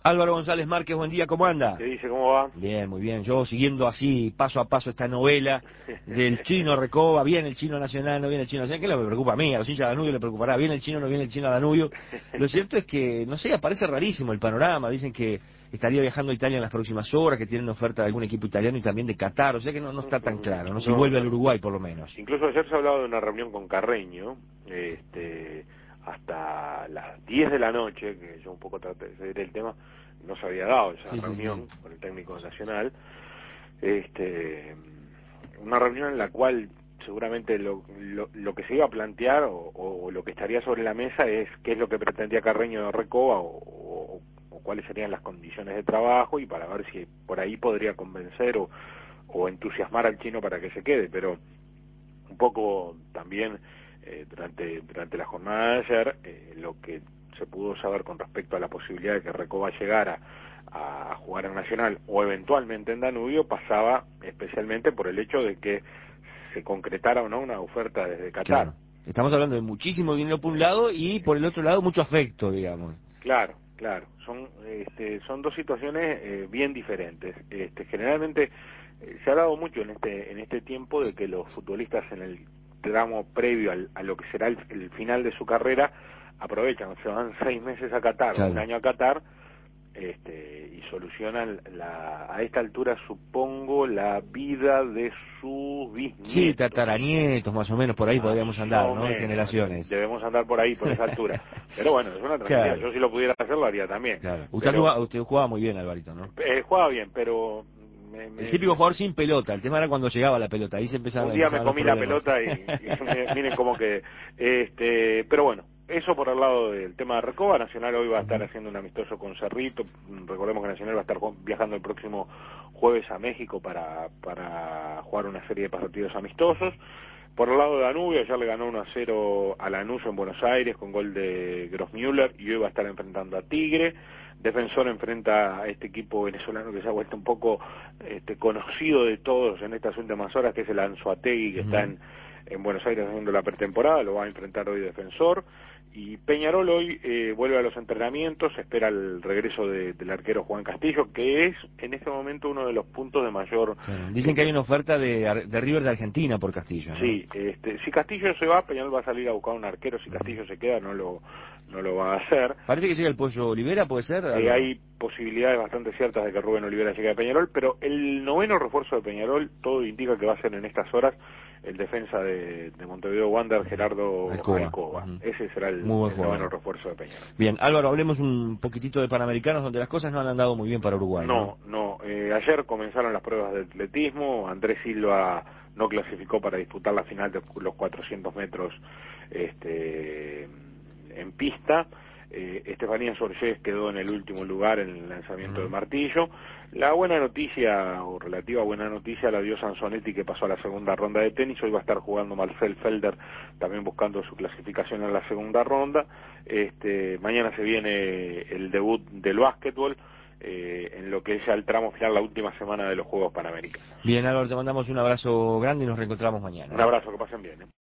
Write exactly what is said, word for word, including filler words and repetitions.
Álvaro González Márquez, buen día, ¿cómo anda? ¿Qué dice? ¿Cómo va? Bien, muy bien. Yo siguiendo así, paso a paso, esta novela del chino Recoba, viene el chino nacional, no viene el chino nacional, ¿qué es lo que me preocupa a mí? A los hinchas de Danubio le preocupará, viene el chino, no viene el chino a Danubio. Lo cierto es que, no sé, aparece rarísimo el panorama, dicen que estaría viajando a Italia en las próximas horas, que tienen oferta de algún equipo italiano y también de Qatar, o sea que no, no está tan claro, no si No, vuelve no. al Uruguay por lo menos. Incluso ayer se hablaba de una reunión con Carreño, este, hasta las diez de la noche, que yo un poco traté de seguir el tema, no se había dado esa Sí, sí, reunión sí. con el técnico nacional, este, una reunión en la cual seguramente lo, lo, lo que se iba a plantear o, o lo que estaría sobre la mesa es qué es lo que pretendía Carreño de Recoba o, o, o cuáles serían las condiciones de trabajo y para ver si por ahí podría convencer o, o entusiasmar al chino para que se quede, pero un poco también eh, durante durante la jornada de ayer eh, lo que se pudo saber con respecto a la posibilidad de que Recoba llegara a jugar en Nacional o eventualmente en Danubio pasaba especialmente por el hecho de que se concretara o no una oferta desde Qatar. Claro. Estamos hablando de muchísimo dinero por un lado y por el otro lado mucho afecto, digamos. Claro, claro. Son este, son dos situaciones eh, bien diferentes. Este, generalmente eh, se ha dado mucho en este en este tiempo de que los futbolistas en el tramo previo al, a lo que será el, el final de su carrera aprovechan, se van seis meses a Qatar o un Claro. año a Qatar este, y solucionan la, a esta altura supongo la vida de sus bisnietos. Sí, tataranietos, más o menos, por ahí Más podríamos andar, o ¿no? En menos, generaciones. debemos andar por ahí, por esa altura. Pero bueno, es una tranquilidad. Claro, Yo si lo pudiera hacer lo haría también. claro. Usted Pero jugaba, usted jugaba muy bien, Alvarito, ¿no? eh, jugaba bien, pero me, El me, típico me, jugador sin pelota, el tema era cuando llegaba la pelota, ahí se empezaban, un día me empezaban los comí la problemas. pelota y, y miren, miren cómo que este pero bueno, eso por el lado del tema de Recoba. Nacional hoy va a estar Ujú. haciendo un amistoso con Cerrito. Recordemos que Nacional va a estar viajando el próximo jueves a México para para jugar una serie de partidos amistosos. Por el lado de Danubio, ayer le ganó uno a cero a Lanús en Buenos Aires con gol de Grossmüller y hoy va a estar enfrentando a Tigre. Defensor enfrenta a este equipo venezolano que se ha vuelto un poco este, conocido de todos en estas últimas horas, que es el Anzoátegui, que Ujú. está en, en Buenos Aires haciendo la pretemporada, lo va a enfrentar hoy Defensor. Y Peñarol hoy eh, vuelve a los entrenamientos, espera el regreso de, del arquero Juan Castillo, que es en este momento uno de los puntos de mayor... Claro. Dicen que hay Eh, una oferta de, Ar- de River de Argentina por Castillo, ¿no? Sí, este, si Castillo se va, Peñarol va a salir a buscar un arquero. Si Ujú. Castillo se queda, no lo no lo va a hacer. Parece que llega el Pollo Olivera, ¿puede ser, Eh, Álvaro? hay posibilidades bastante ciertas de que Rubén Olivera llegue a Peñarol, pero el noveno refuerzo de Peñarol, todo indica que va a ser en estas horas el defensa de, de Montevideo Wander, Gerardo Alcoba. Alcoba. Ujú. Ese será el, Muy buen el noveno jugador. refuerzo de Peñarol. Bien, Álvaro, hablemos un poquitito de Panamericanos, donde las cosas no han andado muy bien para Uruguay, ¿no? No, no. Eh, ayer comenzaron las pruebas de atletismo. Andrés Silva no clasificó para disputar la final de los cuatrocientos metros este, en pista. Eh, Estefanía Sorgés quedó en el último lugar en el lanzamiento de Ujú. martillo. La buena noticia, o relativa buena noticia, la dio Sansonetti, que pasó a la segunda ronda de tenis. Hoy va a estar jugando Marcel Felder, también buscando su clasificación en la segunda ronda. Este, mañana se viene el debut del básquetbol, eh, en lo que es ya el tramo final, la última semana de los Juegos Panamericanos. Bien, Álvaro, te mandamos un abrazo grande y nos reencontramos mañana, Un ¿eh? abrazo, que pasen bien, ¿eh?